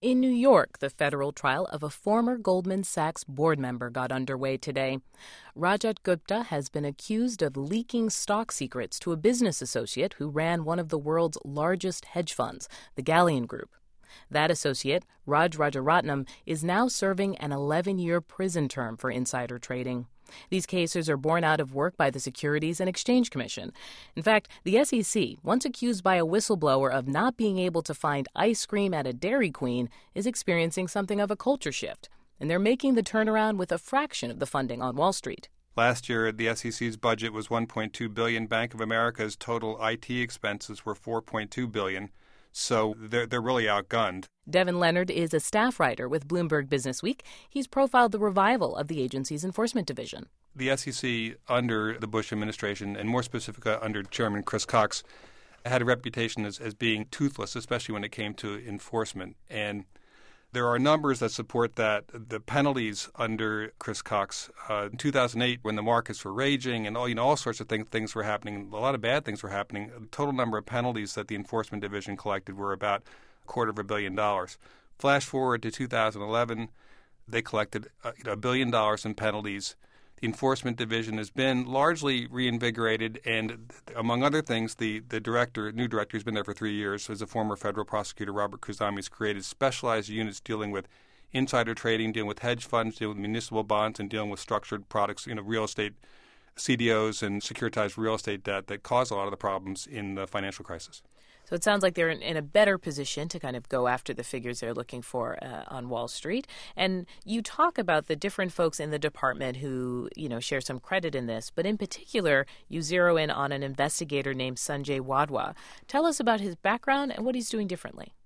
In New York, the federal trial of a former Goldman Sachs board member got underway today. Rajat Gupta has been accused of leaking stock secrets to a business associate who ran one of the world's largest hedge funds, the Galleon Group. That associate, Raj Rajaratnam, is now serving an 11-year prison term for insider trading. These cases are born out of work by the Securities and Exchange Commission. In fact, the SEC, once accused by a whistleblower of not being able to find ice cream at a Dairy Queen, is experiencing something of a culture shift. And they're making the turnaround with a fraction of the funding on Wall Street. Last year, the SEC's budget was $1.2 billion. Bank of America's total IT expenses were $4.2 billion. So they're really outgunned. Devin Leonard is a staff writer with Bloomberg Businessweek. He's profiled the revival of the agency's enforcement division. The SEC under the Bush administration, and more specifically under Chairman Chris Cox, had a reputation as being toothless, especially when it came to enforcement. And there are numbers that support that. The penalties under Chris Cox in 2008, when the markets were raging and all sorts of things were happening, a lot of bad things were happening. The total number of penalties that the enforcement division collected were about $250 million. Flash forward to 2011, they collected $1 billion in penalties. The enforcement division has been largely reinvigorated, and among other things, the new director who's been there for 3 years, is a former federal prosecutor, Robert Khuzami, has created specialized units dealing with insider trading, dealing with hedge funds, dealing with municipal bonds, and dealing with structured products, real estate CDOs and securitized real estate debt that caused a lot of the problems in the financial crisis. So it sounds like they're in a better position to kind of go after the figures they're looking for on Wall Street. And you talk about the different folks in the department who, share some credit in this. But in particular, you zero in on an investigator named Sanjay Wadhwa. Tell us about his background and what he's doing differently.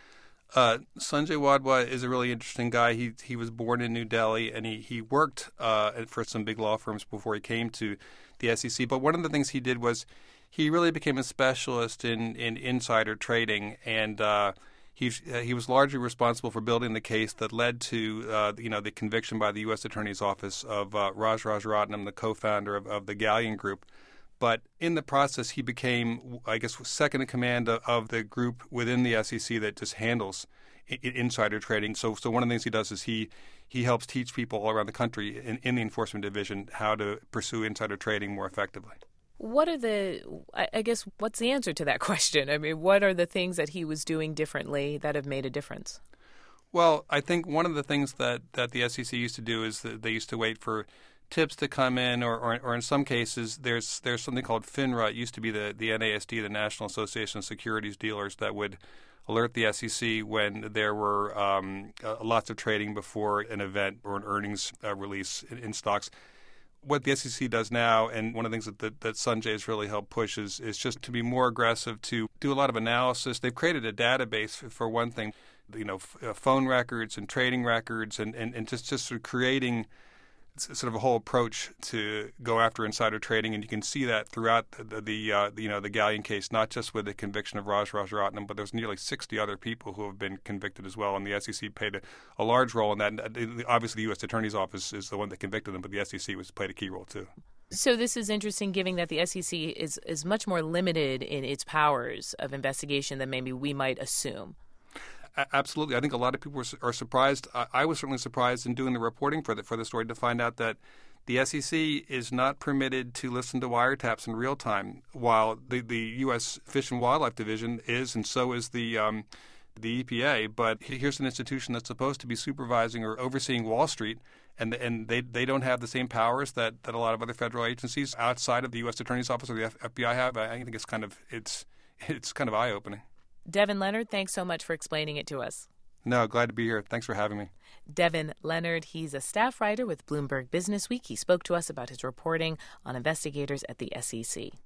Sanjay Wadhwa is a really interesting guy. He was born in New Delhi, and he worked for some big law firms before he came to the SEC. But one of the things he did was he really became a specialist in insider trading, and he was largely responsible for building the case that led to the conviction by the U.S. Attorney's Office of Raj Rajaratnam, the co-founder of the Galleon Group. But in the process, he became, second in command of the group within the SEC that just handles insider trading. So one of the things he does is he helps teach people all around the country in the enforcement division how to pursue insider trading more effectively. What's the answer to that question? I mean, what are the things that he was doing differently that have made a difference? Well, I think one of the things that the SEC used to do is that they used to wait for tips to come in, or in some cases, there's something called FINRA. It used to be the NASD, the National Association of Securities Dealers, that would alert the SEC when there were lots of trading before an event or an earnings release in stocks. What the SEC does now, and one of the things that Sanjay has really helped push is just to be more aggressive, to do a lot of analysis. They've created a database, for one thing, phone records and trading records, and just sort of creating sort of a whole approach to go after insider trading. And you can see that throughout the Galleon case, not just with the conviction of Raj Rajaratnam, but there's nearly 60 other people who have been convicted as well. And the SEC played a large role in that. And obviously, the U.S. Attorney's Office is the one that convicted them, but the SEC played a key role too. So this is interesting, given that the SEC is much more limited in its powers of investigation than maybe we might assume. Absolutely. I think a lot of people are surprised. I was certainly surprised in doing the reporting for the story to find out that the SEC is not permitted to listen to wiretaps in real time, while the U.S. Fish and Wildlife Division is, and so is the EPA. But here's an institution that's supposed to be supervising or overseeing Wall Street, and they don't have the same powers that a lot of other federal agencies outside of the U.S. Attorney's Office or the FBI have. I think it's kind of eye-opening. Devin Leonard, thanks so much for explaining it to us. No, glad to be here. Thanks for having me. Devin Leonard, he's a staff writer with Bloomberg Businessweek. He spoke to us about his reporting on investigators at the SEC.